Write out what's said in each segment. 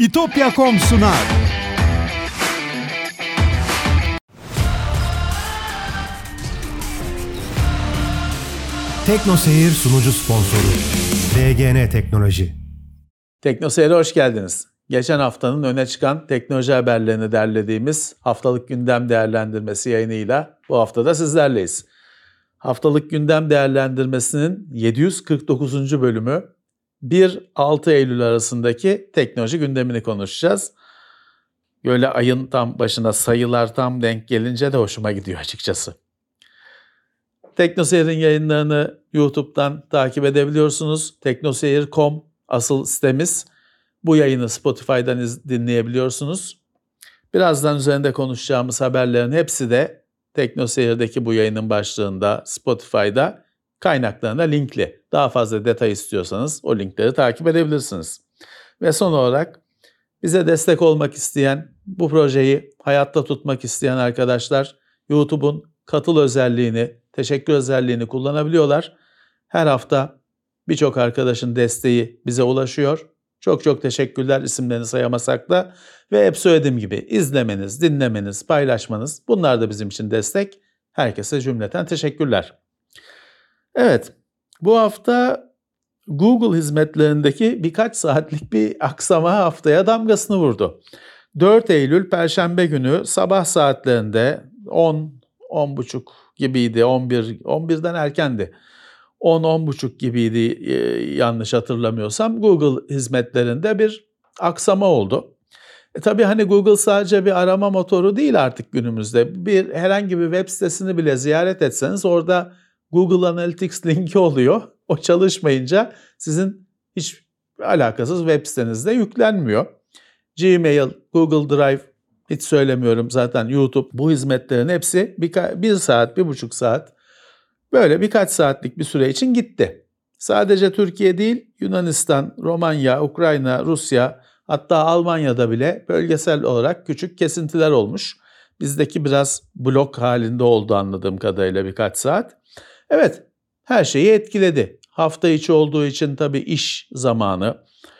İtopya.com sunar. Teknoseyir sunucu sponsoru DGN Teknoloji. Teknoseyir'e hoş geldiniz. Geçen haftanın öne çıkan teknoloji haberlerini derlediğimiz Haftalık Gündem Değerlendirmesi yayınıyla bu hafta da sizlerleyiz. Haftalık Gündem Değerlendirmesi'nin 749. bölümü 1-6 Eylül arasındaki teknoloji gündemini konuşacağız. Böyle ayın tam başına sayılar tam denk gelince de hoşuma gidiyor açıkçası. Teknoseyir'in yayınlarını YouTube'dan takip edebiliyorsunuz. Teknoseyir.com asıl sitemiz. Bu yayını Spotify'dan dinleyebiliyorsunuz. Birazdan üzerinde konuşacağımız haberlerin hepsi de Teknoseyir'deki bu yayının başlığında, Spotify'da kaynaklarına linkli. Daha fazla detay istiyorsanız o linkleri takip edebilirsiniz. Ve son olarak bize destek olmak isteyen, bu projeyi hayatta tutmak isteyen arkadaşlar YouTube'un katıl özelliğini, teşekkür özelliğini kullanabiliyorlar. Her hafta birçok arkadaşın desteği bize ulaşıyor. Çok çok teşekkürler, isimlerini sayamasak da. Ve hep söylediğim gibi izlemeniz, dinlemeniz, paylaşmanız, bunlar da bizim için destek. Herkese cümleten teşekkürler. Evet, bu hafta Google hizmetlerindeki birkaç saatlik bir aksama haftaya damgasını vurdu. 4 Eylül Perşembe günü sabah saatlerinde 10-10.30 gibiydi, 11'den erkendi. 10-10.30 gibiydi yanlış hatırlamıyorsam. Google hizmetlerinde bir aksama oldu. Tabii hani Google sadece bir arama motoru değil artık günümüzde. Herhangi bir web sitesini bile ziyaret etseniz orada Google Analytics linki oluyor. O çalışmayınca sizin hiç alakasız web sitenizde yüklenmiyor. Gmail, Google Drive, hiç söylemiyorum zaten YouTube, bu hizmetlerin hepsi 1 saat, 1,5 saat böyle birkaç saatlik bir süre için gitti. Sadece Türkiye değil, Yunanistan, Romanya, Ukrayna, Rusya, hatta Almanya'da bile bölgesel olarak küçük kesintiler olmuş. Bizdeki biraz blok halinde oldu anladığım kadarıyla birkaç saat. Evet, her şeyi etkiledi. Hafta içi olduğu için tabii iş zamanı.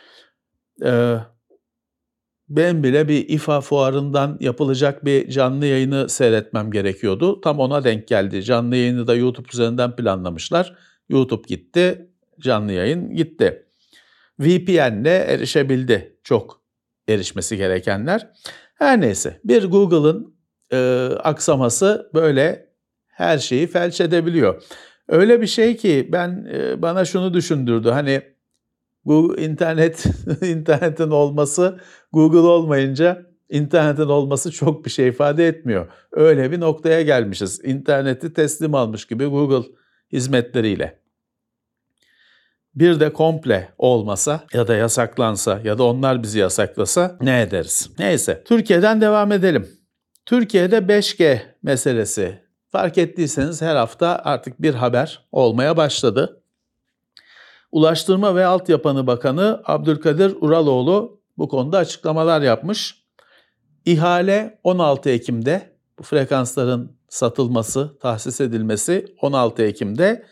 Ben bile bir İFA fuarından yapılacak bir canlı yayını seyretmem gerekiyordu. Tam ona denk geldi. Canlı yayını da YouTube üzerinden planlamışlar. YouTube gitti, canlı yayın gitti. VPN'le erişebildi çok erişmesi gerekenler. Her neyse, bir Google'ın aksaması böyle her şeyi felç edebiliyor. Öyle bir şey ki bana şunu düşündürdü. Hani bu internetin olması, Google olmayınca internetin olması çok bir şey ifade etmiyor. Öyle bir noktaya gelmişiz. İnterneti teslim almış gibi Google hizmetleriyle. Bir de komple olmasa ya da yasaklansa ya da onlar bizi yasaklasa ne ederiz? Neyse, Türkiye'den devam edelim. Türkiye'de 5G meselesi. Fark ettiyseniz her hafta artık bir haber olmaya başladı. Ulaştırma ve Altyapı Bakanı Abdülkadir Uraloğlu bu konuda açıklamalar yapmış. İhale 16 Ekim'de, bu frekansların satılması, tahsis edilmesi 16 Ekim'de,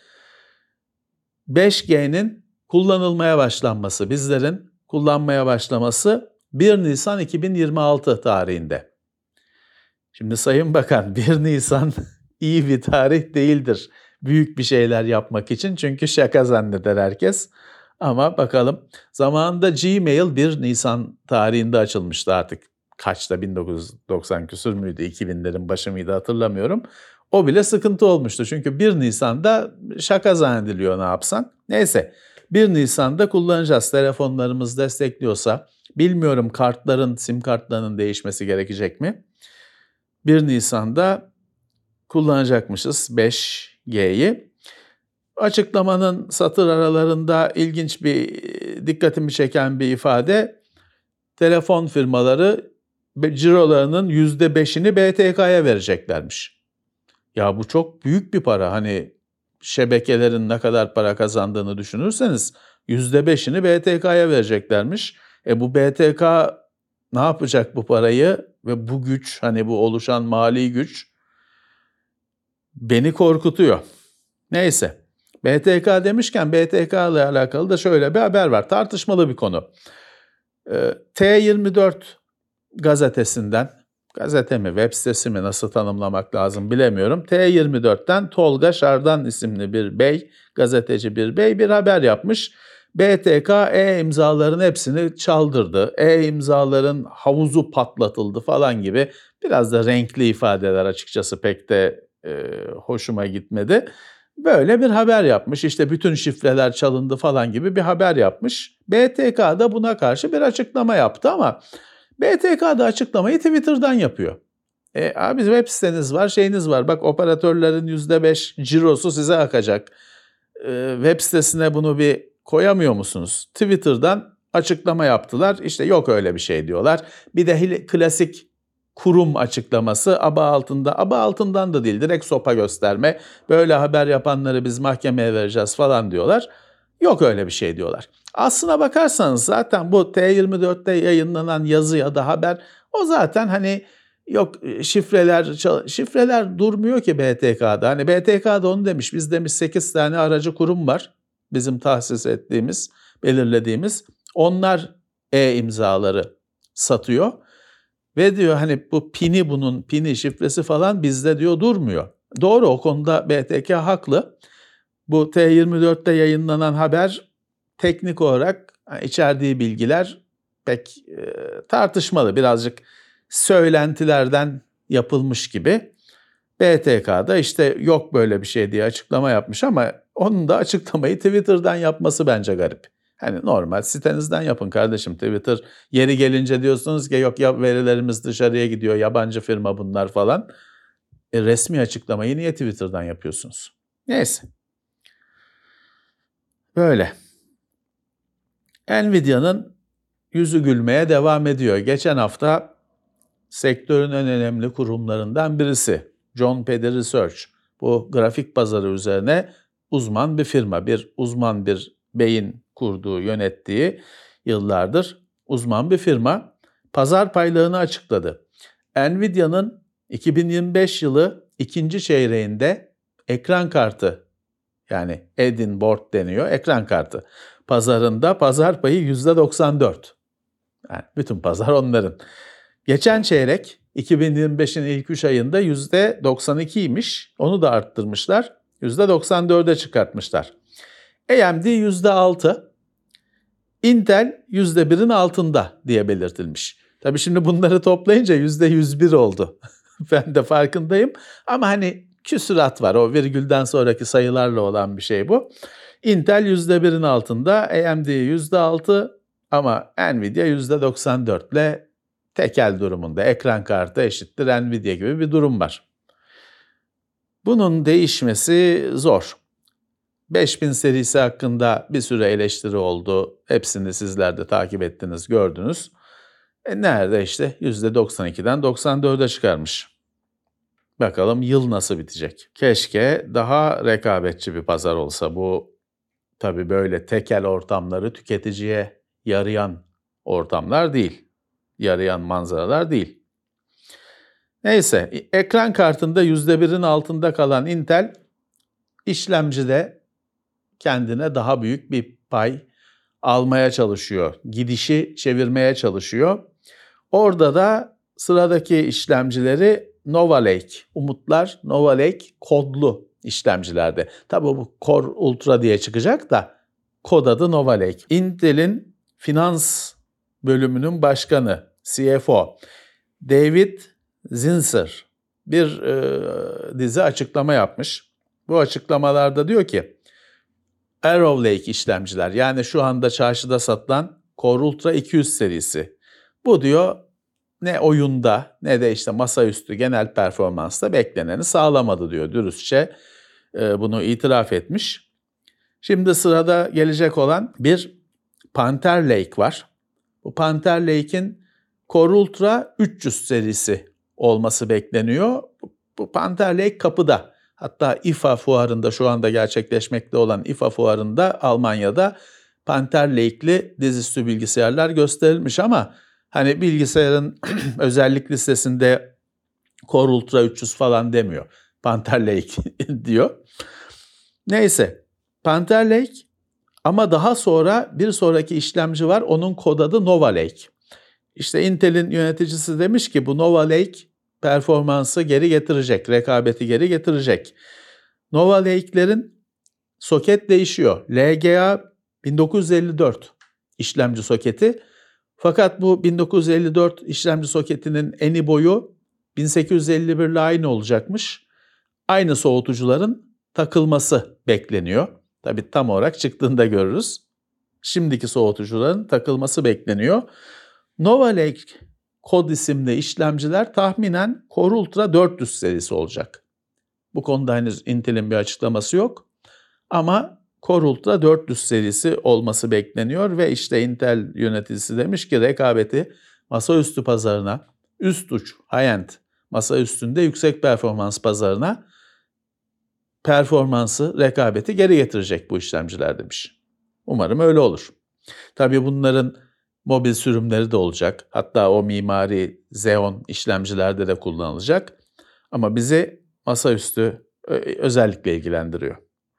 5G'nin kullanılmaya başlanması, bizlerin kullanmaya başlaması 1 Nisan 2026 tarihinde. Şimdi Sayın Bakan, 1 Nisan iyi bir tarih değildir büyük bir şeyler yapmak için, çünkü şaka zanneder herkes. Ama bakalım, zamanında Gmail 1 Nisan tarihinde açılmıştı artık. Kaçta, 1990 küsur müydü, 2000'lerin başı mıydı hatırlamıyorum. O bile sıkıntı olmuştu çünkü 1 Nisan'da şaka zannediliyor, ne yapsan. Neyse, 1 Nisan'da kullanacağız, telefonlarımız destekliyorsa. Bilmiyorum, sim kartlarının değişmesi gerekecek mi? 1 Nisan'da kullanacakmışız 5G'yi. Açıklamanın satır aralarında ilginç dikkatimi çeken bir ifade, telefon firmaları cirolarının %5'ini BTK'ya vereceklermiş. Ya bu çok büyük bir para. Hani şebekelerin ne kadar para kazandığını düşünürseniz %5'ini BTK'ya vereceklermiş. Bu BTK ne yapacak bu parayı ve bu güç, hani bu oluşan mali güç beni korkutuyor. Neyse, BTK demişken BTK ile alakalı da şöyle bir haber var. Tartışmalı bir konu. T24 gazetesinden, gazete mi, web sitesi mi nasıl tanımlamak lazım bilemiyorum. T24'ten Tolga Şardan isimli bir bey, gazeteci bir bey bir haber yapmış. BTK e-imzaların hepsini çaldırdı. E-imzaların havuzu patlatıldı falan gibi biraz da renkli ifadeler açıkçası pek de hoşuma gitmedi. Böyle bir haber yapmış. İşte bütün şifreler çalındı falan gibi bir haber yapmış. BTK da buna karşı bir açıklama yaptı ama BTK da açıklamayı Twitter'dan yapıyor. Abi web siteniz var, şeyiniz var. Bak operatörlerin %5 cirosu size akacak. Web sitesine bunu bir koyamıyor musunuz? Twitter'dan açıklama yaptılar. İşte yok öyle bir şey diyorlar. Bir de klasik kurum açıklaması aba altından da değil direkt sopa gösterme. Böyle haber yapanları biz mahkemeye vereceğiz falan diyorlar. Yok öyle bir şey diyorlar. Aslına bakarsanız zaten bu T24'te yayınlanan yazı ya da haber o zaten hani yok şifreler durmuyor ki BTK'da. Hani BTK'da onu demiş. Biz demiş 8 tane aracı kurum var. Bizim tahsis ettiğimiz, belirlediğimiz. Onlar e-imzaları satıyor. Ve diyor hani bu bunun pini şifresi falan bizde diyor durmuyor. Doğru o konuda BTK haklı. Bu T24'te yayınlanan haber teknik olarak içerdiği bilgiler pek tartışmalı. Birazcık söylentilerden yapılmış gibi. BTK'da işte yok böyle bir şey diye açıklama yapmış ama onun da açıklamayı Twitter'dan yapması bence garip. Hani normal sitenizden yapın kardeşim. Twitter yeri gelince diyorsunuz ki yok ya verilerimiz dışarıya gidiyor, yabancı firma bunlar falan. Resmi açıklamayı niye Twitter'dan yapıyorsunuz? Neyse. Böyle. Nvidia'nın yüzü gülmeye devam ediyor. Geçen hafta sektörün en önemli kurumlarından birisi John Pede Research. Bu grafik pazarı üzerine uzman bir firma, uzman bir beyin kurduğu, yönettiği yıllardır uzman bir firma pazar paylarını açıkladı. Nvidia'nın 2025 yılı ikinci çeyreğinde ekran kartı yani add-in board deniyor ekran kartı pazarında pazar payı %94. Yani bütün pazar onların. Geçen çeyrek 2025'in ilk 3 ayında %92'ymiş. Onu da arttırmışlar. %94'e çıkartmışlar. AMD %6, Intel %1'in altında diye belirtilmiş. Tabii şimdi bunları toplayınca %101 oldu. Ben de farkındayım. Ama hani küsurat var. O virgülden sonraki sayılarla olan bir şey bu. Intel %1'in altında, AMD %6 ama Nvidia %94 ile tekel durumunda. Ekran kartı eşittir Nvidia gibi bir durum var. Bunun değişmesi zor. 5000 serisi hakkında bir sürü eleştiri oldu. Hepsini sizler de takip ettiniz, gördünüz. Nerede işte %92'den 94'e çıkarmış. Bakalım yıl nasıl bitecek? Keşke daha rekabetçi bir pazar olsa. Bu tabii böyle tekel ortamları tüketiciye yarayan ortamlar değil. Yarayan manzaralar değil. Neyse, ekran kartında %1'in altında kalan Intel, işlemcide kendine daha büyük bir pay almaya çalışıyor. Gidişi çevirmeye çalışıyor. Orada da sıradaki işlemcileri Nova Lake, Umutlar Nova Lake kodlu işlemcilerde. Tabii bu Core Ultra diye çıkacak da kod adı Nova Lake. Intel'in finans bölümünün başkanı, CFO David Zinsser bir dizi açıklama yapmış. Bu açıklamalarda diyor ki Arrow Lake işlemciler yani şu anda çarşıda satılan Core Ultra 200 serisi. Bu diyor ne oyunda ne de işte masaüstü genel performansta bekleneni sağlamadı diyor dürüstçe bunu itiraf etmiş. Şimdi sırada gelecek olan bir Panther Lake var. Bu Panther Lake'in Core Ultra 300 serisi olması bekleniyor. Bu Panther Lake kapıda. Hatta IFA fuarında şu anda gerçekleşmekte olan IFA fuarında Almanya'da Panther Lake'li dizüstü bilgisayarlar gösterilmiş ama hani bilgisayarın özellik listesinde Core Ultra 300 falan demiyor. Panther Lake diyor. Neyse Panther Lake Ama daha sonra bir sonraki işlemci var. Onun kod adı Nova Lake. İşte Intel'in yöneticisi demiş ki bu Nova Lake performansı geri getirecek, rekabeti geri getirecek. Nova Lake'lerin soket değişiyor. LGA 1954 işlemci soketi. Fakat bu 1954 işlemci soketinin eni boyu 1851 ile aynı olacakmış. Aynı soğutucuların takılması bekleniyor. Tabii tam olarak çıktığında görürüz. Şimdiki soğutucuların takılması bekleniyor. Nova Lake kod isimli işlemciler tahminen Core Ultra 400 serisi olacak. Bu konuda henüz Intel'in bir açıklaması yok. Ama Core Ultra 400 serisi olması bekleniyor ve işte Intel yöneticisi demiş ki rekabeti masaüstü pazarına, üst uç, high-end, masa üstünde yüksek performans pazarına performansı, rekabeti geri getirecek bu işlemciler demiş. Umarım öyle olur. Tabii bunların mobil sürümleri de olacak. Hatta o mimari Xeon işlemcilerde de kullanılacak. Ama bizi masaüstü özellikle ilgilendiriyor.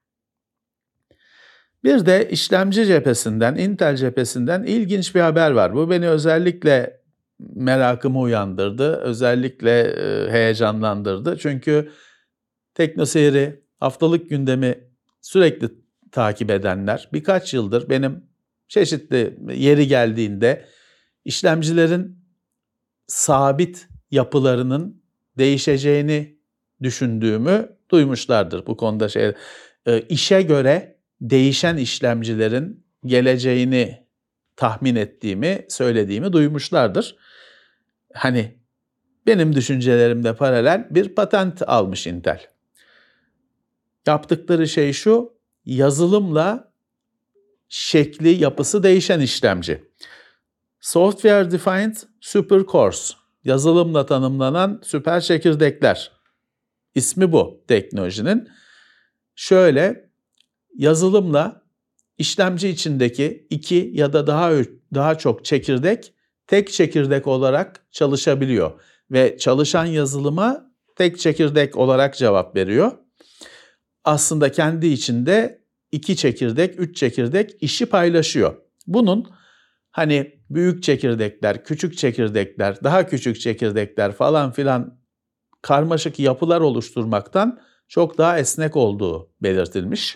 Bir de işlemci cephesinden, Intel cephesinden ilginç bir haber var. Bu beni özellikle merakımı uyandırdı, özellikle heyecanlandırdı. Çünkü TeknoSeyir'i, haftalık gündemi sürekli takip edenler, birkaç yıldır benim çeşitli yeri geldiğinde işlemcilerin sabit yapılarının değişeceğini düşündüğümü duymuşlardır. Bu konuda işe göre değişen işlemcilerin geleceğini tahmin ettiğimi, söylediğimi duymuşlardır. Hani benim düşüncelerimde paralel bir patent almış Intel. Yaptıkları şey şu, yazılımla şekli, yapısı değişen işlemci. Software Defined Super Cores, yazılımla tanımlanan süper çekirdekler. İsmi bu teknolojinin. Şöyle, yazılımla işlemci içindeki 2 ya da daha çok çekirdek tek çekirdek olarak çalışabiliyor ve çalışan yazılıma tek çekirdek olarak cevap veriyor. Aslında kendi içinde 2 çekirdek, 3 çekirdek işi paylaşıyor. Bunun hani büyük çekirdekler, küçük çekirdekler, daha küçük çekirdekler falan filan karmaşık yapılar oluşturmaktan çok daha esnek olduğu belirtilmiş.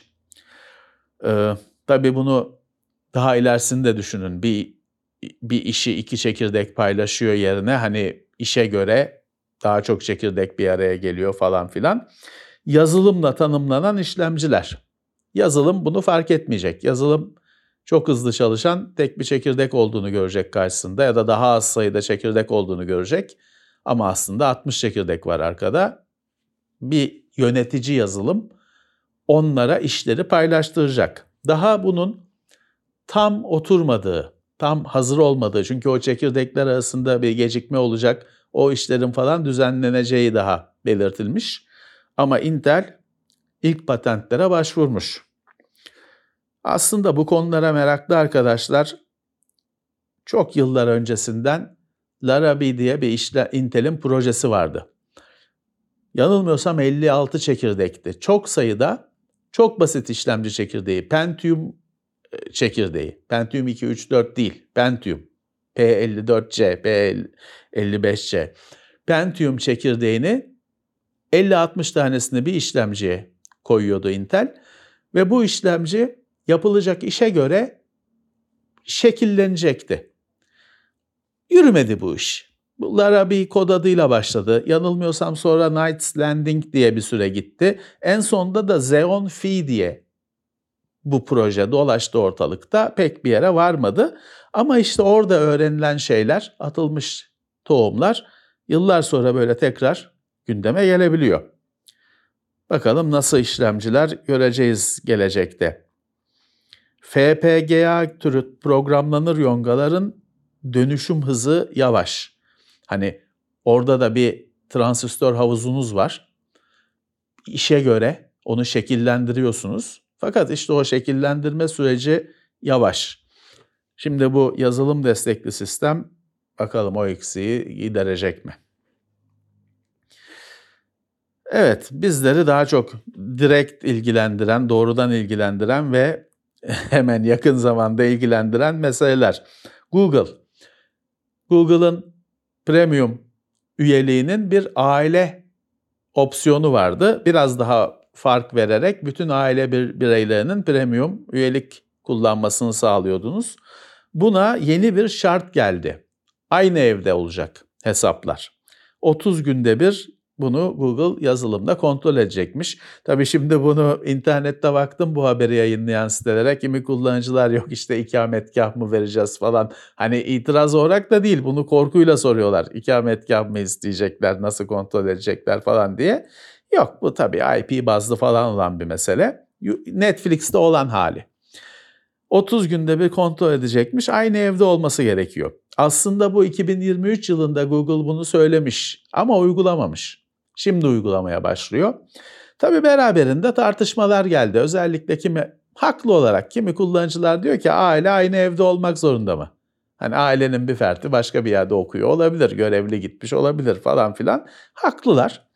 Tabii bunu daha ilerisinde düşünün. Bir işi 2 çekirdek paylaşıyor yerine hani işe göre daha çok çekirdek bir araya geliyor falan filan. Yazılımla tanımlanan işlemciler. Yazılım bunu fark etmeyecek. Yazılım çok hızlı çalışan tek bir çekirdek olduğunu görecek karşısında ya da daha az sayıda çekirdek olduğunu görecek. Ama aslında 60 çekirdek var arkada. Bir yönetici yazılım onlara işleri paylaştıracak. Daha bunun tam oturmadığı, tam hazır olmadığı, çünkü o çekirdekler arasında bir gecikme olacak, o işlerin falan düzenleneceği daha belirtilmiş. Ama Intel ilk patentlere başvurmuş. Aslında bu konulara meraklı arkadaşlar çok yıllar öncesinden Larabi diye bir Intel'in projesi vardı. Yanılmıyorsam 56 çekirdekti. Çok sayıda, çok basit işlemci çekirdeği, Pentium çekirdeği. Pentium 2, 3, 4 değil, Pentium. P54C, P55C. Pentium çekirdeğini 50-60 tanesini bir işlemciye koyuyordu Intel. Ve bu işlemci yapılacak işe göre şekillenecekti. Yürümedi bu iş. Bu Larabi kod adıyla başladı. Yanılmıyorsam sonra Knight's Landing diye bir süre gitti. En sonunda da Xeon Phi diye bu proje dolaştı ortalıkta. Pek bir yere varmadı. Ama işte orada öğrenilen şeyler, atılmış tohumlar yıllar sonra böyle tekrar gündeme gelebiliyor. Bakalım nasıl işlemciler göreceğiz gelecekte. FPGA türü programlanır yongaların dönüşüm hızı yavaş. Hani orada da bir transistör havuzunuz var. İşe göre onu şekillendiriyorsunuz. Fakat işte o şekillendirme süreci yavaş. Şimdi bu yazılım destekli sistem bakalım o eksiği giderecek mi? Evet, bizleri daha çok direkt ilgilendiren, doğrudan ilgilendiren ve hemen yakın zamanda ilgilendiren meseleler. Google'ın premium üyeliğinin bir aile opsiyonu vardı. Biraz daha fark vererek bütün aile bireylerinin premium üyelik kullanmasını sağlıyordunuz. Buna yeni bir şart geldi. Aynı evde olacak hesaplar. 30 günde bir bunu Google yazılımda kontrol edecekmiş. Tabii şimdi bunu internette baktım, bu haberi yayınlayan sitelere. Kimi kullanıcılar yok işte ikametgah mı vereceğiz falan. Hani itiraz olarak da değil, bunu korkuyla soruyorlar. İkametgah mı isteyecekler, nasıl kontrol edecekler falan diye. Yok, bu tabii IP bazlı falan olan bir mesele. Netflix'te olan hali. 30 günde bir kontrol edecekmiş, aynı evde olması gerekiyor. Aslında bu 2023 yılında Google bunu söylemiş ama uygulamamış. Şimdi uygulamaya başlıyor. Tabii beraberinde tartışmalar geldi. Özellikle haklı olarak kimi kullanıcılar diyor ki aile aynı evde olmak zorunda mı? Hani ailenin bir ferdi başka bir yerde okuyor olabilir, görevli gitmiş olabilir falan filan. Haklılar.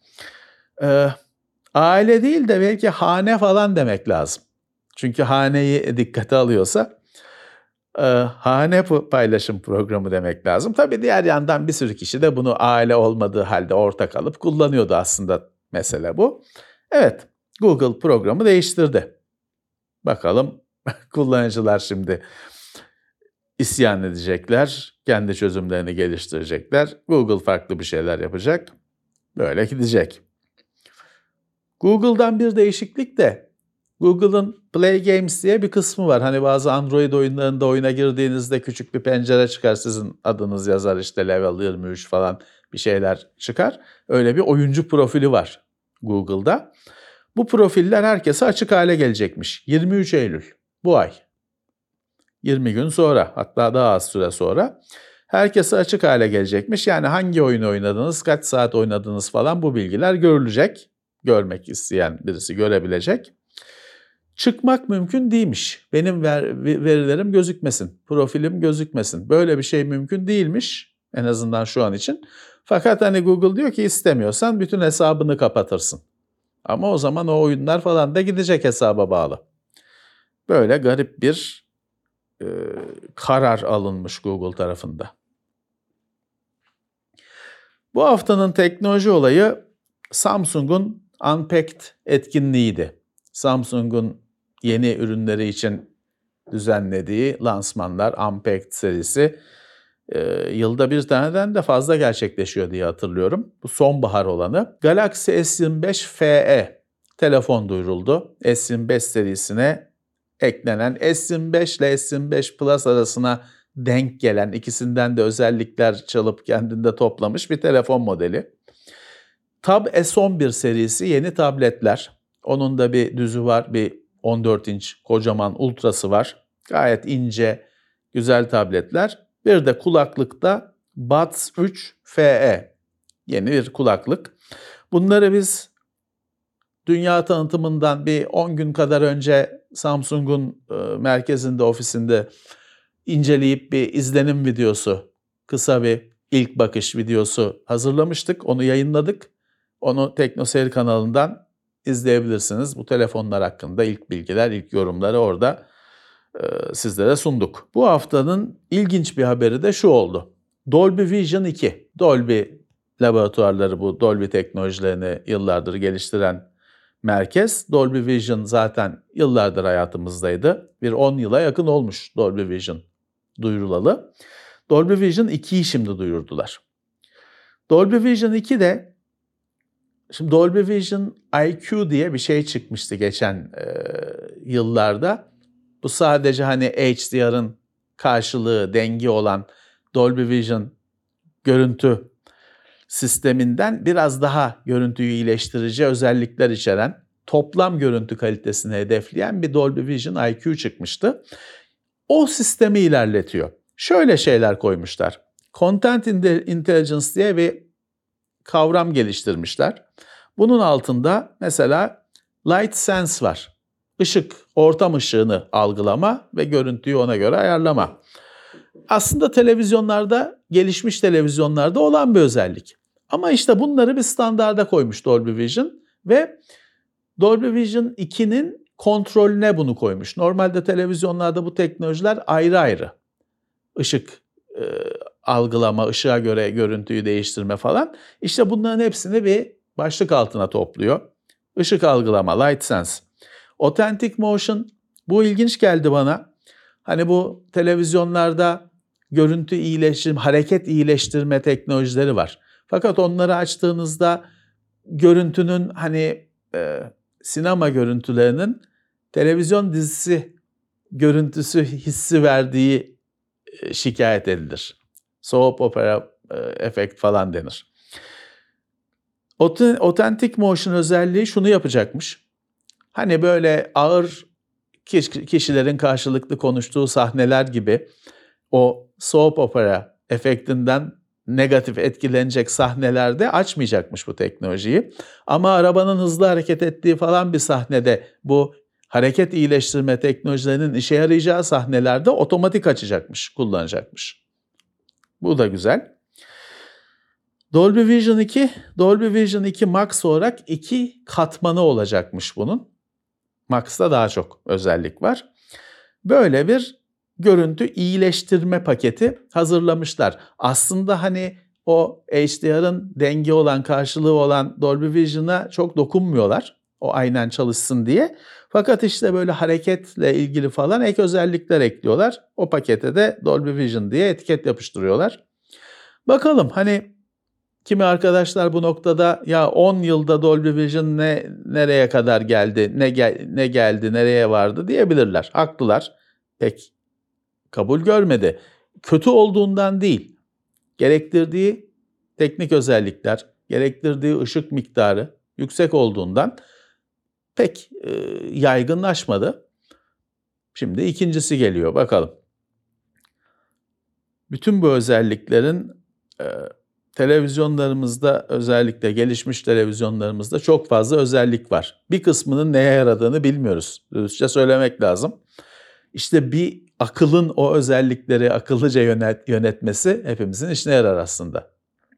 Aile değil de belki hane falan demek lazım. Çünkü haneyi dikkate alıyorsa hane paylaşım programı demek lazım. Tabii diğer yandan bir sürü kişi de bunu aile olmadığı halde ortak alıp kullanıyordu, aslında mesele bu. Evet, Google programı değiştirdi. Bakalım kullanıcılar şimdi isyan edecekler, kendi çözümlerini geliştirecekler. Google farklı bir şeyler yapacak, böyle gidecek. Google'dan bir değişiklik de Google'ın Play Games diye bir kısmı var. Hani bazı Android oyunlarında oyuna girdiğinizde küçük bir pencere çıkar, sizin adınız yazar, işte level 23 falan bir şeyler çıkar. Öyle bir oyuncu profili var Google'da. Bu profiller herkese açık hale gelecekmiş. 23 Eylül bu ay. 20 gün sonra, hatta daha az süre sonra herkese açık hale gelecekmiş. Yani hangi oyunu oynadınız, kaç saat oynadınız falan, bu bilgiler görülecek. Görmek isteyen birisi görebilecek. Çıkmak mümkün değilmiş. Benim verilerim gözükmesin, profilim gözükmesin. Böyle bir şey mümkün değilmiş, en azından şu an için. Fakat hani Google diyor ki istemiyorsan bütün hesabını kapatırsın. Ama o zaman o oyunlar falan da gidecek hesaba bağlı. Böyle garip bir karar alınmış Google tarafında. Bu haftanın teknoloji olayı Samsung'un Unpacked etkinliğiydi. Samsung'un yeni ürünleri için düzenlediği lansmanlar, Unpacked serisi yılda bir taneden de fazla gerçekleşiyor diye hatırlıyorum. Bu sonbahar olanı. Galaxy S25 FE telefon duyuruldu. S25 serisine eklenen, S25 ile S25 Plus arasına denk gelen, ikisinden de özellikler çalıp kendinde toplamış bir telefon modeli. Tab S11 serisi yeni tabletler. Onun da bir düzü var, bir 14 inç kocaman ultrası var. Gayet ince, güzel tabletler. Bir de kulaklıkta Buds 3 FE. Yeni bir kulaklık. Bunları biz dünya tanıtımından bir 10 gün kadar önce Samsung'un merkezinde, ofisinde inceleyip bir izlenim videosu, kısa bir ilk bakış videosu hazırlamıştık. Onu yayınladık. Onu TeknoSeyir kanalından izleyebilirsiniz. Bu telefonlar hakkında ilk bilgiler, ilk yorumları orada sizlere sunduk. Bu haftanın ilginç bir haberi de şu oldu. Dolby Vision 2. Dolby laboratuvarları, bu Dolby teknolojilerini yıllardır geliştiren merkez. Dolby Vision zaten yıllardır hayatımızdaydı. Bir 10 yıla yakın olmuş Dolby Vision duyurulalı. Dolby Vision 2'yi şimdi duyurdular. Dolby Vision 2 de, şimdi Dolby Vision IQ diye bir şey çıkmıştı geçen yıllarda. Bu sadece hani HDR'ın karşılığı, dengi olan Dolby Vision görüntü sisteminden biraz daha görüntüyü iyileştirici özellikler içeren, toplam görüntü kalitesini hedefleyen bir Dolby Vision IQ çıkmıştı. O sistemi ilerletiyor. Şöyle şeyler koymuşlar. Content Intelligence diye bir kavram geliştirmişler. Bunun altında mesela Light Sense var. Işık, ortam ışığını algılama ve görüntüyü ona göre ayarlama. Aslında televizyonlarda, gelişmiş televizyonlarda olan bir özellik. Ama işte bunları bir standarda koymuş Dolby Vision ve Dolby Vision 2'nin kontrolüne bunu koymuş. Normalde televizyonlarda bu teknolojiler ayrı ayrı. Işık algılama, ışığa göre görüntüyü değiştirme falan. İşte bunların hepsini bir başlık altına topluyor. Işık algılama, light sense. Authentic motion, bu ilginç geldi bana. Hani bu televizyonlarda görüntü iyileştirme, hareket iyileştirme teknolojileri var. Fakat onları açtığınızda görüntünün sinema görüntülerinin televizyon dizisi görüntüsü hissi verdiği şikayet edilir. Soap opera efekt falan denir. Authentic motion özelliği şunu yapacakmış. Hani böyle ağır kişilerin karşılıklı konuştuğu sahneler gibi o soap opera efektinden negatif etkilenecek sahnelerde açmayacakmış bu teknolojiyi. Ama arabanın hızlı hareket ettiği falan bir sahnede bu hareket iyileştirme teknolojilerinin işe yarayacağı sahnelerde otomatik açacakmış, kullanacakmış. Bu da güzel. Dolby Vision 2 Max olarak 2 katmanı olacakmış bunun. Max'ta daha çok özellik var. Böyle bir görüntü iyileştirme paketi hazırlamışlar. Aslında hani o HDR'ın denge olan, karşılığı olan Dolby Vision'a çok dokunmuyorlar. O aynen çalışsın diye. Fakat işte böyle hareketle ilgili falan ek özellikler ekliyorlar. O pakete de Dolby Vision diye etiket yapıştırıyorlar. Bakalım hani kimi arkadaşlar bu noktada ya 10 yılda Dolby Vision nereye kadar geldi, ne geldi, nereye vardı diyebilirler. Haklılar. Pek kabul görmedi. Kötü olduğundan değil, gerektirdiği teknik özellikler, gerektirdiği ışık miktarı yüksek olduğundan pek yaygınlaşmadı. Şimdi ikincisi geliyor, bakalım. Bütün bu özelliklerin televizyonlarımızda, özellikle gelişmiş televizyonlarımızda çok fazla özellik var. Bir kısmının neye yaradığını bilmiyoruz. Dürüstçe söylemek lazım. İşte bir akılın o özellikleri akıllıca yönetmesi hepimizin işine yarar aslında.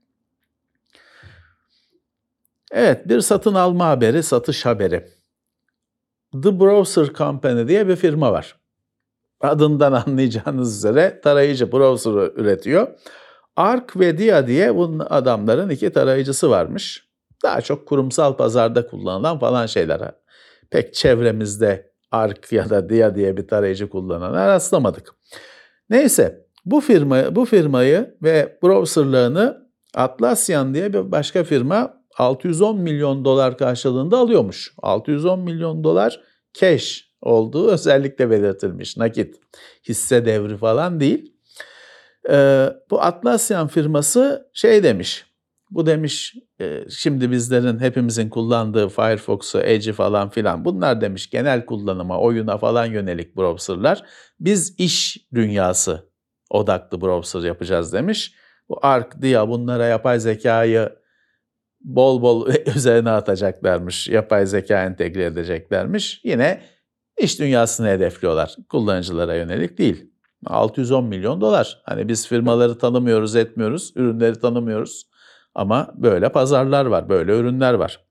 Evet, bir satın alma haberi, satış haberi. The Browser Company diye bir firma var. Adından anlayacağınız üzere tarayıcı, browser üretiyor. Arc ve Dia diye bunun adamların 2 tarayıcısı varmış. Daha çok kurumsal pazarda kullanılan falan şeyler. Pek çevremizde Arc ya da Dia diye bir tarayıcı kullanana rastlamadık. Neyse bu firmayı ve browserlarını Atlassian diye bir başka firma 610 milyon dolar karşılığında alıyormuş. 610 milyon dolar cash olduğu özellikle belirtilmiş. Nakit, hisse devri falan değil. Bu Atlassian firması şey demiş. Bu demiş şimdi bizlerin hepimizin kullandığı Firefox'u, Edge'i falan filan bunlar demiş genel kullanıma, oyuna falan yönelik browserlar. Biz iş dünyası odaklı browser yapacağız demiş. Bu Arc, Dia bunlara yapay zekayı bol bol üzerine atacaklarmış. Yapay zeka entegre edeceklermiş. Yine iş dünyasını hedefliyorlar. Kullanıcılara yönelik değil. 610 milyon dolar. Hani biz firmaları tanımıyoruz, etmiyoruz, ürünleri tanımıyoruz. Ama böyle pazarlar var, böyle ürünler var.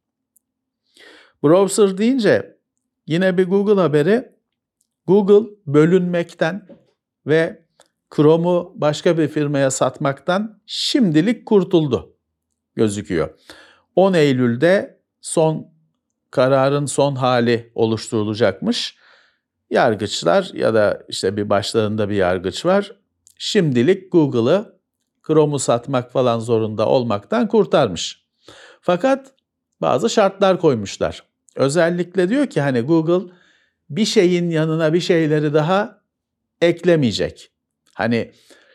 Browser deyince yine bir Google haberi. Google bölünmekten ve Chrome'u başka bir firmaya satmaktan şimdilik kurtuldu gözüküyor. 10 Eylül'de kararın son hali oluşturulacakmış. Yargıçlar ya da işte bir başlarında bir yargıç var. Şimdilik Google'ı Chrome'u satmak falan zorunda olmaktan kurtarmış. Fakat bazı şartlar koymuşlar. Özellikle diyor ki hani Google bir şeyin yanına bir şeyleri daha eklemeyecek. Hani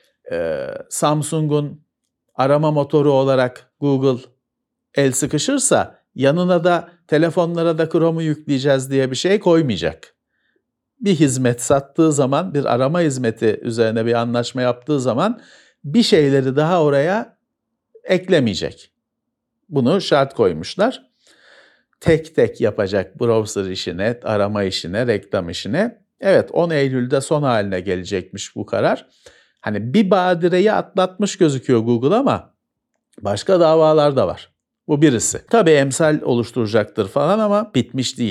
Samsung'un arama motoru olarak Google el sıkışırsa yanına da telefonlara da Chrome'u yükleyeceğiz diye bir şey koymayacak. Bir hizmet sattığı zaman, bir arama hizmeti üzerine bir anlaşma yaptığı zaman bir şeyleri daha oraya eklemeyecek. Bunu şart koymuşlar. Tek tek yapacak browser işine, arama işine, reklam işine. Evet 10 Eylül'de son haline gelecekmiş bu karar. Hani bir badireyi atlatmış gözüküyor Google ama başka davalar da var. Bu birisi. Tabii emsal oluşturacaktır falan ama bitmiş değil.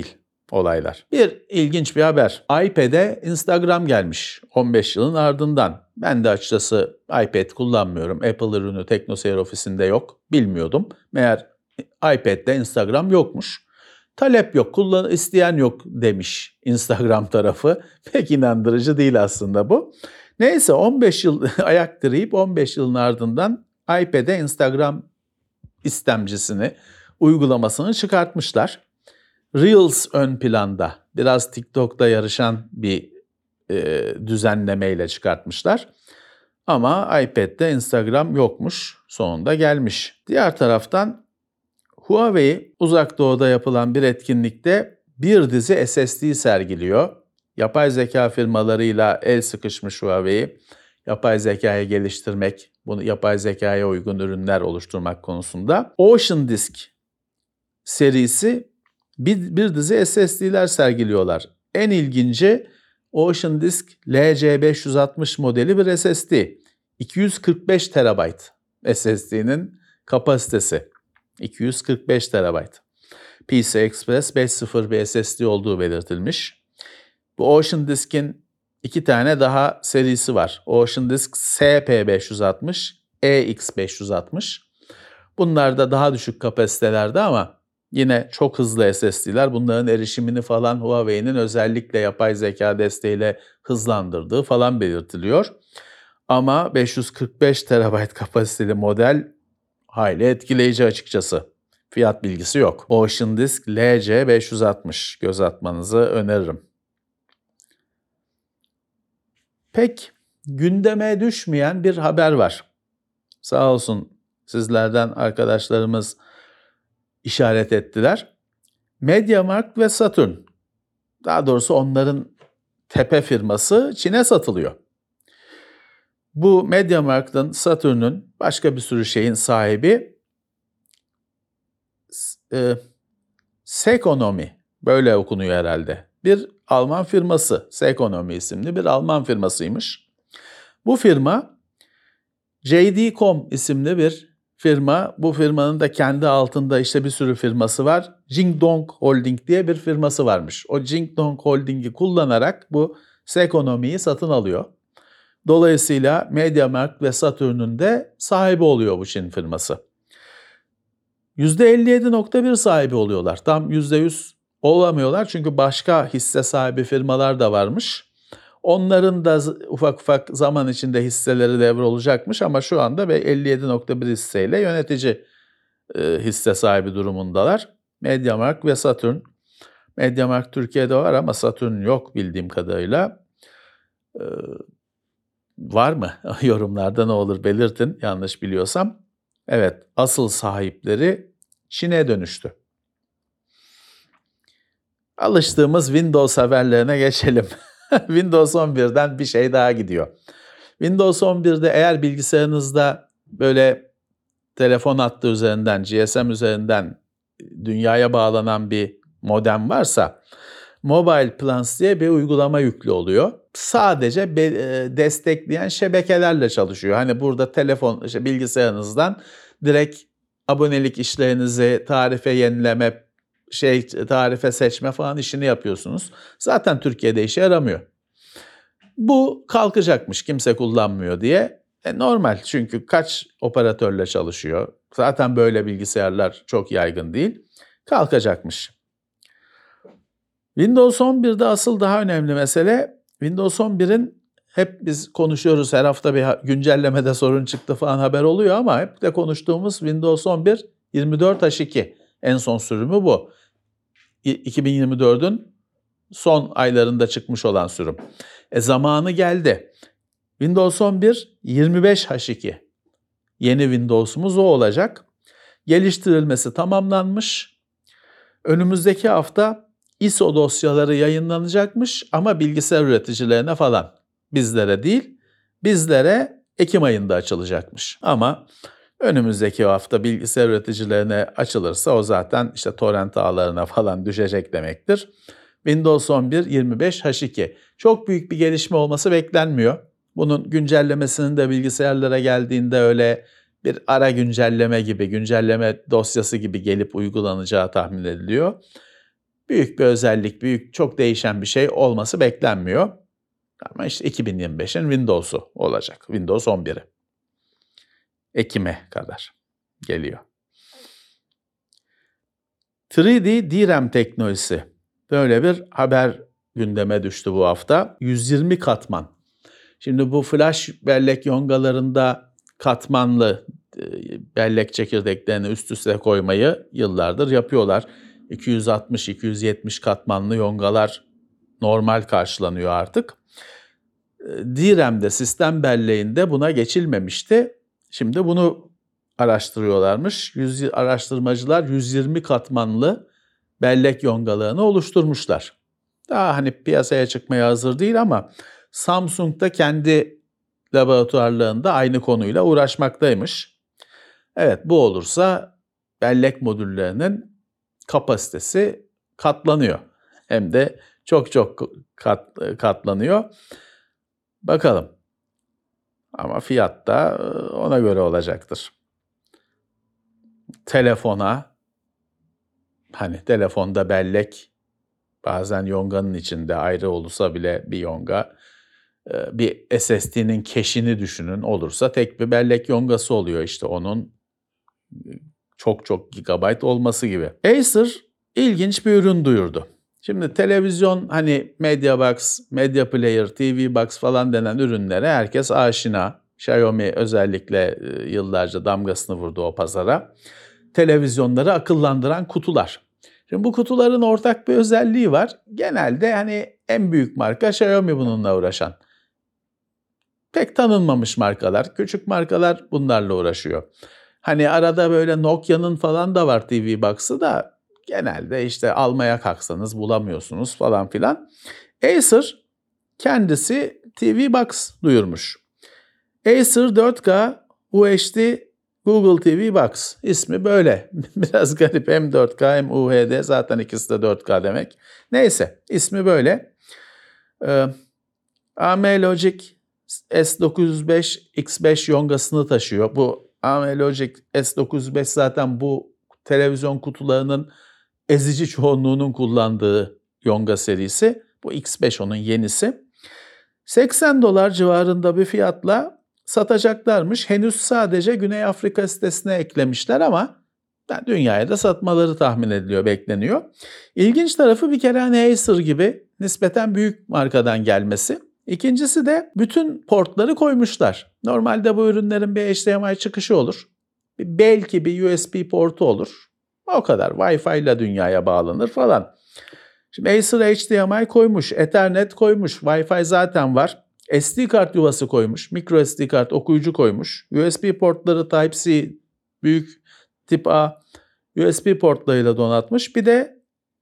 olaylar. Bir ilginç bir haber. iPad'e Instagram gelmiş 15 yılın ardından. Ben de açıkçası iPad kullanmıyorum. Apple ürünü TeknoSeyir ofisinde yok. Bilmiyordum. Meğer iPad'de Instagram yokmuş. Talep yok, isteyen yok demiş Instagram tarafı. Pek inandırıcı değil aslında bu. Neyse 15 yıl ayak direyip 15 yılın ardından iPad'e Instagram istemcisini, uygulamasını çıkartmışlar. Reels ön planda, biraz TikTok'ta yarışan bir düzenlemeyle çıkartmışlar. Ama iPad'de Instagram yokmuş, sonunda gelmiş. Diğer taraftan Huawei uzak doğuda yapılan bir etkinlikte bir dizi SSD sergiliyor. Yapay zeka firmalarıyla el sıkışmış Huawei, yapay zekayı geliştirmek, bunu yapay zekaya uygun ürünler oluşturmak konusunda. Ocean Disk serisi bir dizi SSD'ler sergiliyorlar. En ilginci Ocean Disk LC560 modeli bir SSD. 245 TB SSD'nin kapasitesi. 245 TB. PCI Express 5.0 bir SSD olduğu belirtilmiş. Bu Ocean Disk'in 2 tane daha serisi var. Ocean Disk SP560, EX560. Bunlar da daha düşük kapasitelerde ama yine çok hızlı SSD'ler. Bunların erişimini falan Huawei'nin özellikle yapay zeka desteğiyle hızlandırdığı falan belirtiliyor. Ama 545 TB kapasiteli model hayli etkileyici açıkçası. Fiyat bilgisi yok. Ocean Disk LC560 göz atmanızı öneririm. Pek gündeme düşmeyen bir haber var. Sağ olsun sizlerden arkadaşlarımız işaret ettiler. MediaMarkt ve Saturn, daha doğrusu onların tepe firması Çin'e satılıyor. Bu MediaMarkt'ın, Saturn'un, başka bir sürü şeyin sahibi Sekonomi, böyle okunuyor herhalde. Bir Alman firması, Sekonomi isimli bir Alman firmasıymış. Bu firma JD.com isimli bir firma. Bu firmanın da kendi altında işte bir sürü firması var. Jingdong Holding diye bir firması varmış. O Jingdong Holding'i kullanarak bu Sekonomi'yi satın alıyor. Dolayısıyla MediaMarkt ve Saturn'un de sahibi oluyor bu Çin firması. %57.1 sahibi oluyorlar. Tam %100 olamıyorlar çünkü başka hisse sahibi firmalar da varmış. Onların da ufak ufak zaman içinde hisseleri devrolacakmış ama şu anda 57.1 hisseyle yönetici hisse sahibi durumundalar. MediaMarkt ve Saturn. MediaMarkt Türkiye'de var ama Saturn yok bildiğim kadarıyla. Var mı? Yorumlarda ne olur belirtin yanlış biliyorsam. Evet, asıl sahipleri Çin'e dönüştü. Alıştığımız Windows haberlerine geçelim. Windows 11'den bir şey daha gidiyor. Windows 11'de eğer bilgisayarınızda böyle telefon hattı üzerinden, GSM üzerinden dünyaya bağlanan bir modem varsa Mobile Plans diye bir uygulama yüklü oluyor. Sadece destekleyen şebekelerle çalışıyor. Hani burada bilgisayarınızdan direkt abonelik işlerinizi, tarife yenileme, tarife seçme falan işini yapıyorsunuz. Zaten Türkiye'de işe yaramıyor. Bu kalkacakmış kimse kullanmıyor diye. Normal çünkü kaç operatörle çalışıyor. Zaten böyle bilgisayarlar çok yaygın değil. Kalkacakmış. Windows 11'de asıl daha önemli mesele Windows 11'in hep biz konuşuyoruz, her hafta bir güncellemede sorun çıktı falan haber oluyor ama hep de konuştuğumuz Windows 11 24H2 en son sürümü bu. 2024'ün son aylarında çıkmış olan sürüm. Zamanı geldi. Windows 11 25H2 yeni Windows'umuz o olacak. Geliştirilmesi tamamlanmış. Önümüzdeki hafta ISO dosyaları yayınlanacakmış ama bilgisayar üreticilerine falan. Bizlere değil, bizlere Ekim ayında açılacakmış. Ama önümüzdeki hafta bilgisayar üreticilerine açılırsa o zaten işte torrent ağlarına falan düşecek demektir. Windows 11 25H2. Çok büyük bir gelişme olması beklenmiyor. Bunun güncellemesinin de bilgisayarlara geldiğinde öyle bir ara güncelleme gibi, güncelleme dosyası gibi gelip uygulanacağı tahmin ediliyor. büyük bir özellik, çok değişen bir şey olması beklenmiyor. Ama işte 2025'in Windows'u olacak. Windows 11'i. Ekim'e kadar geliyor. 3D DRAM teknolojisi. Böyle bir haber gündeme düştü bu hafta. 120 katman. Şimdi bu flash bellek yongalarında katmanlı bellek çekirdeklerini üst üste koymayı yıllardır yapıyorlar. 260-270 katmanlı yongalar normal karşılanıyor artık. DRAM'de, sistem belleğinde buna geçilmemişti. Şimdi bunu araştırıyorlarmış. Araştırmacılar 120 katmanlı bellek yongalarını oluşturmuşlar. Daha hani piyasaya çıkmaya hazır değil ama Samsung da kendi laboratuvarlarında aynı konuyla uğraşmaktaymış. Evet, bu olursa bellek modüllerinin kapasitesi katlanıyor. Hem de çok katlanıyor. Bakalım. Ama fiyat da ona göre olacaktır. Telefonda bellek bazen yonganın içinde ayrı olursa bile bir yonga, bir SSD'nin cache'ini düşünün, olursa tek bir bellek yongası oluyor, işte onun çok gigabayt olması gibi. Acer ilginç bir ürün duyurdu. Şimdi televizyon, hani Mediabox, Media Player, TV Box falan denen ürünlere herkes aşina. Xiaomi özellikle yıllarca damgasını vurdu o pazara. Televizyonları akıllandıran kutular. Şimdi bu kutuların ortak bir özelliği var. Genelde hani en büyük marka Xiaomi bununla uğraşan. Pek tanınmamış markalar, küçük markalar bunlarla uğraşıyor. Hani arada böyle Nokia'nın falan da var TV Box'ı da genelde işte almaya kalksanız bulamıyorsunuz falan filan. Acer kendisi TV Box duyurmuş. Acer 4K UHD Google TV Box. İsmi böyle. Biraz garip, hem 4K hem UHD, zaten ikisi de 4K demek. Neyse, ismi böyle. ARM Logic S905 X5 yongasını taşıyor. Bu ARM Logic S905 zaten bu televizyon kutularının ezici çoğunluğunun kullandığı yonga serisi. Bu X5 onun yenisi. $80 civarında bir fiyatla satacaklarmış. Henüz sadece Güney Afrika sitesine eklemişler ama dünyaya da satmaları tahmin ediliyor, bekleniyor. İlginç tarafı bir kere hani Acer gibi nispeten büyük markadan gelmesi. İkincisi de bütün portları koymuşlar. Normalde bu ürünlerin bir HDMI çıkışı olur. Belki bir USB portu olur. O kadar. Wi-Fi ile dünyaya bağlanır falan. Şimdi Acer HDMI koymuş, Ethernet koymuş, Wi-Fi zaten var. SD kart yuvası koymuş, micro SD kart okuyucu koymuş. USB portları Type-C, büyük tip A USB portlarıyla donatmış. Bir de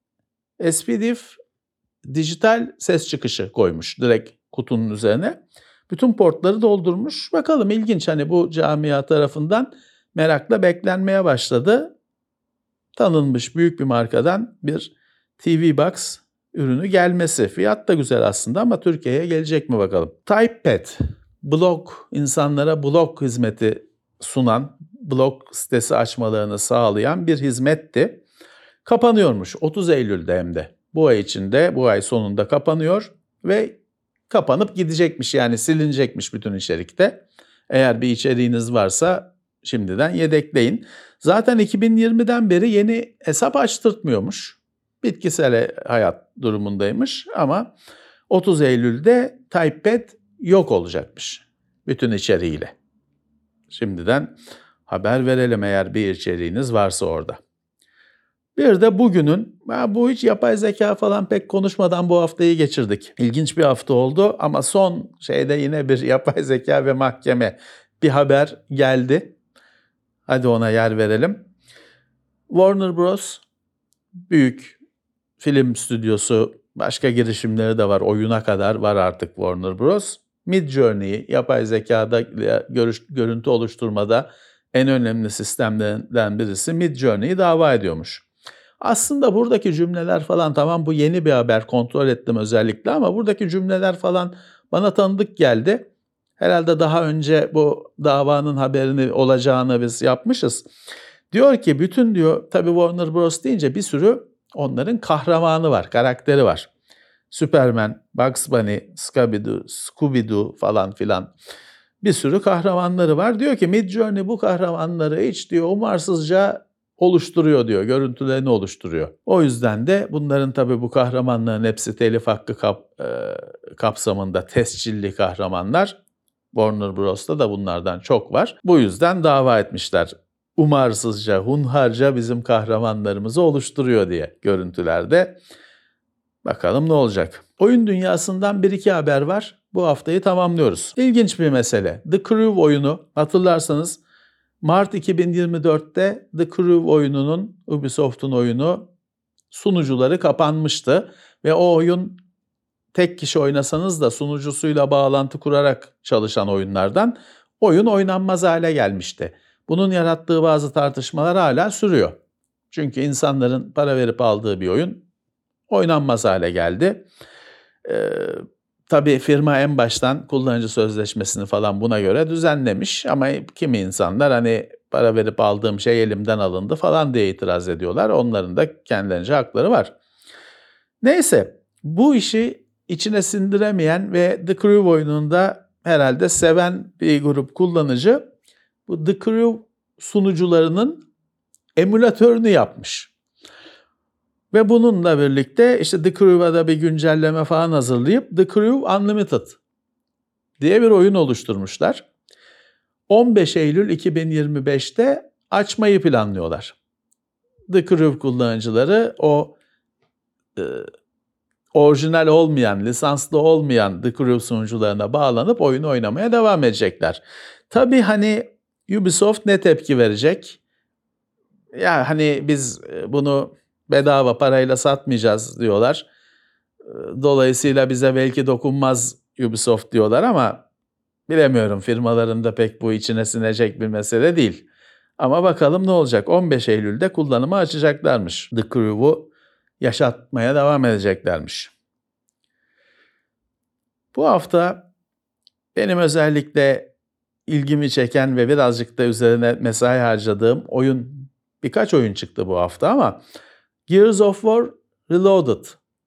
SPDIF dijital ses çıkışı koymuş direkt kutunun üzerine. Bütün portları doldurmuş. Bakalım, ilginç, hani bu camia tarafından merakla beklenmeye başladı. Tanınmış büyük bir markadan bir TV Box ürünü gelmesi. Fiyat da güzel aslında ama Türkiye'ye gelecek mi bakalım. TypePad, insanlara blog hizmeti sunan, blog sitesi açmalarını sağlayan bir hizmetti. Kapanıyormuş 30 Eylül'de, hem de bu ay içinde, bu ay sonunda kapanıyor ve kapanıp gidecekmiş, yani silinecekmiş bütün içerikte. Eğer bir içeriğiniz varsa şimdiden yedekleyin. Zaten 2020'den beri yeni hesap açtırtmıyormuş. Bitkisel hayat durumundaymış ama 30 Eylül'de TypePad yok olacakmış bütün içeriğiyle. Şimdiden haber verelim eğer bir içeriğiniz varsa orada. Bir de bugünün, bu hiç yapay zeka falan pek konuşmadan bu haftayı geçirdik. İlginç bir hafta oldu ama son şeyde yine bir yapay zeka ve mahkeme bir haber geldi. Hadi ona yer verelim. Warner Bros. Büyük film stüdyosu, başka girişimleri de var. Oyuna kadar var artık Warner Bros. Midjourney'i, yapay zekada görüntü oluşturmada en önemli sistemlerden birisi Midjourney'i dava ediyormuş. Aslında buradaki cümleler falan, tamam bu yeni bir haber, kontrol ettim özellikle, ama buradaki cümleler falan bana tanıdık geldi. Herhalde daha önce bu davanın haberini olacağını biz yapmışız. Diyor ki tabii Warner Bros deyince bir sürü onların kahramanı var, karakteri var. Superman, Bugs Bunny, Scooby-Doo falan filan bir sürü kahramanları var. Diyor ki Midjourney bu kahramanları hiç diyor umarsızca oluşturuyor diyor, görüntülerini oluşturuyor. O yüzden de bunların tabii bu kahramanların hepsi telif hakkı kapsamında tescilli kahramanlar. Warner Bros'ta da bunlardan çok var. Bu yüzden dava etmişler. Umarsızca, hunharca bizim kahramanlarımızı oluşturuyor diye görüntülerde. Bakalım ne olacak. Oyun dünyasından bir iki haber var. Bu haftayı tamamlıyoruz. İlginç bir mesele. The Crew oyunu, hatırlarsanız Mart 2024'te The Crew oyununun, Ubisoft'un oyunu sunucuları kapanmıştı. Ve o oyun tek kişi oynasanız da sunucusuyla bağlantı kurarak çalışan oyunlardan oyun oynanmaz hale gelmişti. Bunun yarattığı bazı tartışmalar hala sürüyor. Çünkü insanların para verip aldığı bir oyun oynanmaz hale geldi. Tabii firma en baştan kullanıcı sözleşmesini falan buna göre düzenlemiş ama kimi insanlar hani para verip aldığım şey elimden alındı falan diye itiraz ediyorlar. Onların da kendilerince hakları var. Neyse, bu işi içine sindiremeyen ve The Crew oyununda herhalde seven bir grup kullanıcı bu The Crew sunucularının emülatörünü yapmış. Ve bununla birlikte işte The Crew'a da bir güncelleme falan hazırlayıp The Crew Unlimited diye bir oyun oluşturmuşlar. 15 Eylül 2025'te açmayı planlıyorlar. The Crew kullanıcıları o orijinal olmayan, lisanslı olmayan The Crew sunucularına bağlanıp oyunu oynamaya devam edecekler. Tabii hani Ubisoft ne tepki verecek? Ya hani biz bunu bedava parayla satmayacağız diyorlar. Dolayısıyla bize belki dokunmaz Ubisoft diyorlar ama bilemiyorum, firmaların da pek bu içine sinecek bir mesele değil. Ama bakalım ne olacak? 15 Eylül'de kullanıma açacaklarmış. The Crew'u yaşatmaya devam edeceklermiş. Bu hafta benim özellikle ilgimi çeken ve birazcık da üzerine mesai harcadığım birkaç oyun çıktı bu hafta ama Gears of War Reloaded,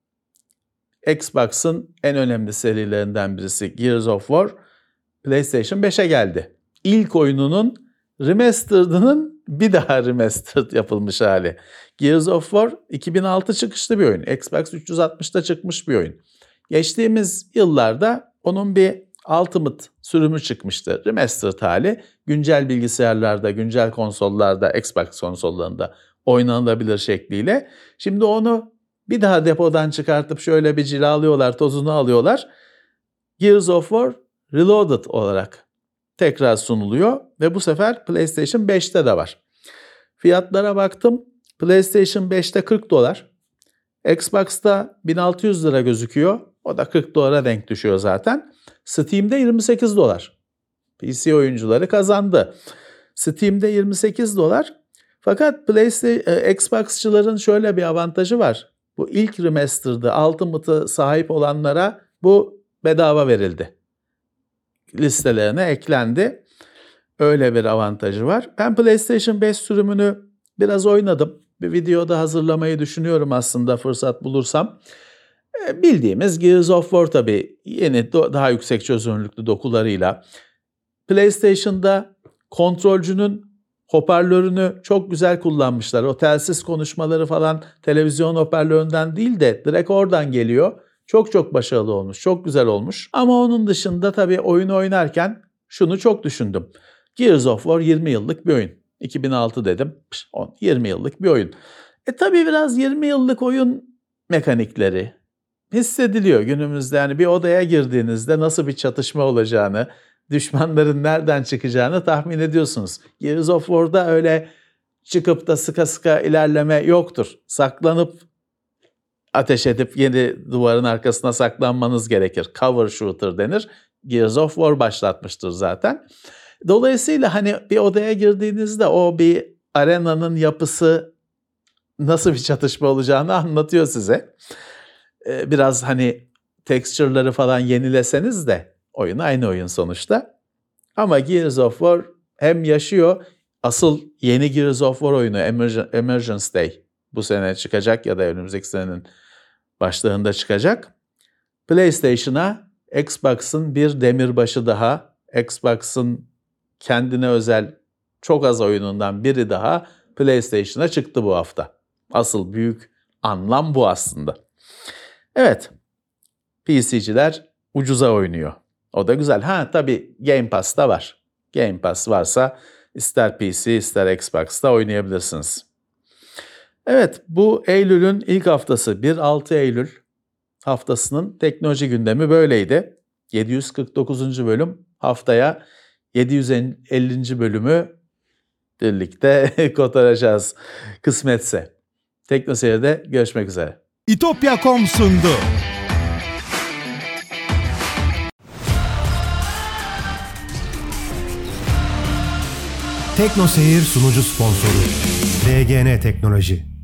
Xbox'ın en önemli serilerinden birisi Gears of War, PlayStation 5'e geldi. İlk oyununun remastered'ının bir daha remastered yapılmış hali. Gears of War 2006 çıkışlı bir oyun. Xbox 360'ta çıkmış bir oyun. Geçtiğimiz yıllarda onun bir Ultimate sürümü çıkmıştı. Remastered hali güncel bilgisayarlarda, güncel konsollarda, Xbox konsollarında oynanabilir şekliyle. Şimdi onu bir daha depodan çıkartıp şöyle bir cilalıyorlar, tozunu alıyorlar. Gears of War Reloaded olarak tekrar sunuluyor ve bu sefer PlayStation 5'te de var. Fiyatlara baktım. PlayStation 5'te $40. Xbox'ta 1600 lira gözüküyor. O da $40 denk düşüyor zaten. Steam'de $28. PC oyuncuları kazandı. Steam'de $28. Fakat Xbox'çıların şöyle bir avantajı var. Bu ilk remaster'da Ultimate'ı sahip olanlara bu bedava verildi. Listelerine eklendi. Öyle bir avantajı var. Ben PlayStation 5 sürümünü biraz oynadım. Bir video da hazırlamayı düşünüyorum aslında fırsat bulursam. Bildiğimiz Gears of War tabii yeni daha yüksek çözünürlüklü dokularıyla. PlayStation'da kontrolcünün hoparlörünü çok güzel kullanmışlar. O telsiz konuşmaları falan televizyon hoparlöründen değil de direkt oradan geliyor. Çok çok başarılı olmuş, çok güzel olmuş. Ama onun dışında tabii oyunu oynarken şunu çok düşündüm. Gears of War 20 yıllık bir oyun. 2006 dedim, 20 yıllık bir oyun. Tabii biraz 20 yıllık oyun mekanikleri hissediliyor günümüzde. Yani bir odaya girdiğinizde nasıl bir çatışma olacağını, düşmanların nereden çıkacağını tahmin ediyorsunuz. Gears of War'da öyle çıkıp da sıka sıka ilerleme yoktur. Saklanıp ateş edip yeni duvarın arkasına saklanmanız gerekir. Cover shooter denir. Gears of War başlatmıştır zaten. Dolayısıyla hani bir odaya girdiğinizde o bir arenanın yapısı nasıl bir çatışma olacağını anlatıyor size. Biraz hani texture'ları falan yenileseniz de oyun aynı oyun sonuçta. Ama Gears of War hem yaşıyor, asıl yeni Gears of War oyunu Emergence Day bu sene çıkacak ya da önümüzdeki senenin başlarında çıkacak. PlayStation'a Xbox'ın bir demirbaşı daha, Xbox'ın kendine özel çok az oyunundan biri daha PlayStation'a çıktı bu hafta. Asıl büyük anlam bu aslında. Evet, PC'ciler ucuza oynuyor. O da güzel. Tabii Game Pass da var. Game Pass varsa ister PC ister Xbox'ta oynayabilirsiniz. Evet, bu Eylül'ün ilk haftası 1-6 Eylül haftasının teknoloji gündemi böyleydi. 749. bölüm, haftaya 750. bölümü birlikte kotaracağız kısmetse. TeknoSeyir'de görüşmek üzere. İtopya.com sundu. TeknoSeyir sunucu sponsoru DGN Teknoloji.